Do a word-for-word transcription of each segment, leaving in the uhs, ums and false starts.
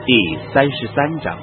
第三十三章。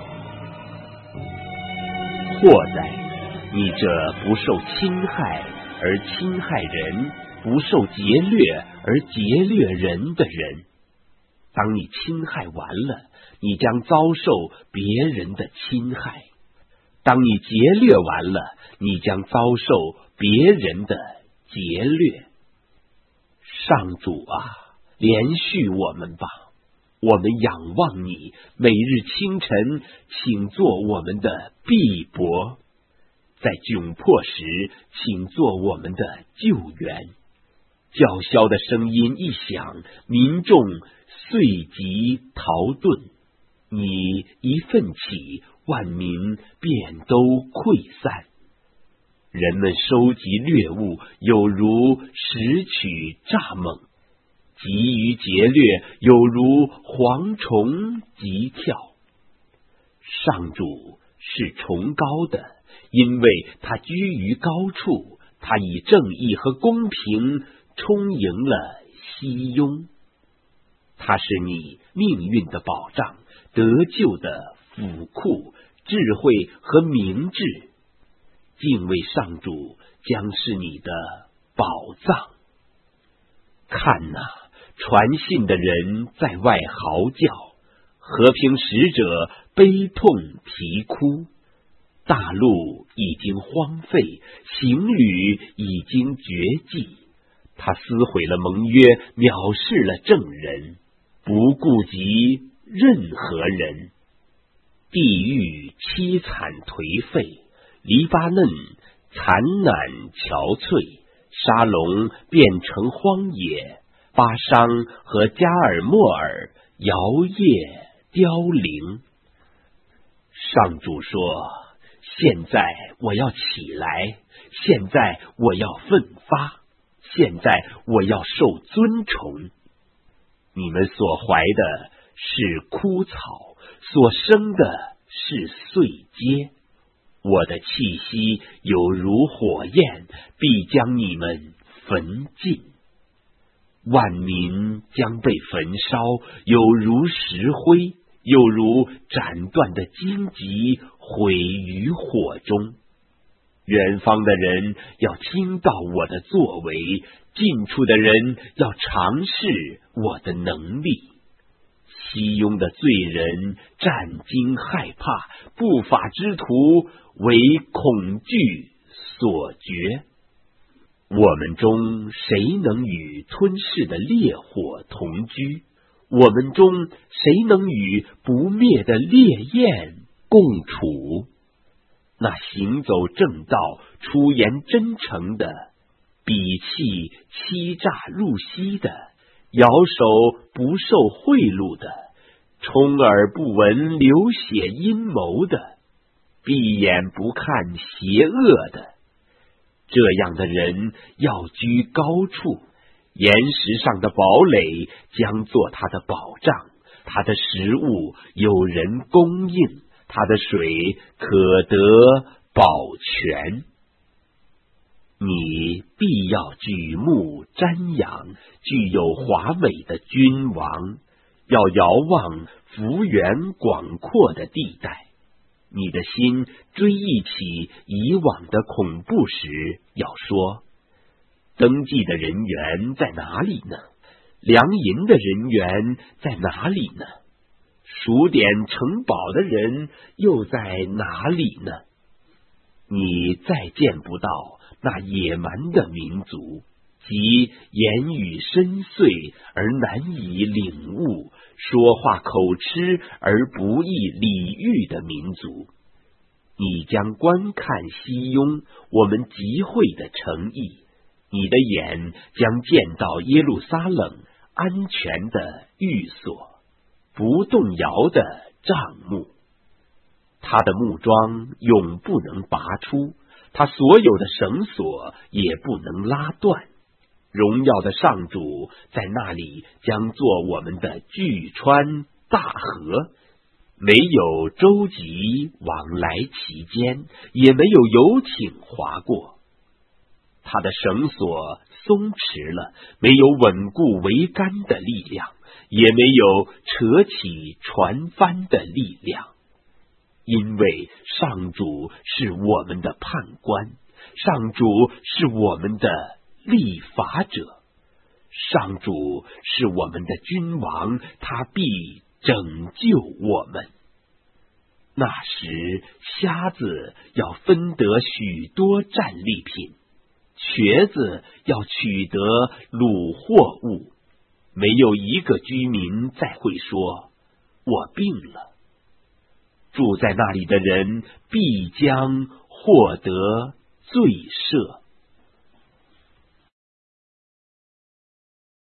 祸哉！你这不受侵害而侵害人，不受劫掠而劫掠人的人。当你侵害完了，你将遭受别人的侵害；当你劫掠完了，你将遭受别人的劫掠。上主啊，怜恤我们吧！我们仰望你，每日清晨，请做我们的臂膊；在窘迫时，请做我们的救援。叫嚣的声音一响，民众遂即逃遁。你一奋起，万民便都溃散。人们收集掠物，有如拾取蚱蜢；急于劫掠，有如蝗虫急跳。上主是崇高的，因为他居于高处，他以正义和公平充盈了熙雍。他是你命运的保障，得救的府库，智慧和明智。敬畏上主将是你的宝藏。看哪，传信的人在外嚎叫，和平使者悲痛啼哭。大陆已经荒废，行旅已经绝迹。他撕毁了盟约，藐视了证人，不顾及任何人。地狱凄惨颓废，黎巴嫩残赧憔悴，沙龙变成荒野，巴商和加尔默尔摇曳凋零。上主说：现在我要起来，现在我要奋发，现在我要受尊崇。你们所怀的是枯草，所生的是碎秸。我的气息有如火焰，必将你们焚尽。万民将被焚烧，有如石灰，有如斩断的荆棘，毁于火中。远方的人要听到我的作为，近处的人要尝试我的能力。熙雍的罪人战惊害怕，不法之徒为恐惧所绝。我们中谁能与吞噬的烈火同居？我们中谁能与不灭的烈焰共处？那行走正道、出言真诚的，鄙弃欺诈入息的，摇手不受贿赂的，充耳不闻流血阴谋的，闭眼不看邪恶的。这样的人要居高处，岩石上的堡垒将做他的保障，他的食物有人供应，他的水可得保全。你必要举目瞻仰具有华美的君王，要遥望幅员广阔的地带。你的心追忆起以往的恐怖时，要说：登记的人员在哪里呢？量银的人员在哪里呢？数点城堡的人又在哪里呢？你再见不到那野蛮的民族，即言语深邃而难以领悟，说话口吃而不易理喻的民族。你将观看熙雍，我们集会的诚意，你的眼将见到耶路撒冷安全的寓所，不动摇的帐幕。他的木桩永不能拔出，他所有的绳索也不能拉断。荣耀的上主在那里将做我们的巨川大河，没有舟楫往来其间，也没有游艇划过。他的绳索松弛了，没有稳固桅杆的力量， 也没有扯起船帆的力量。因为上主是我们的判官，上主是我们的立法者，上主是我们的君王，他必拯救我们。那时，瞎子要分得许多战利品，瘸子要取得掳货物，没有一个居民再会说我病了。住在那里的人必将获得罪赦。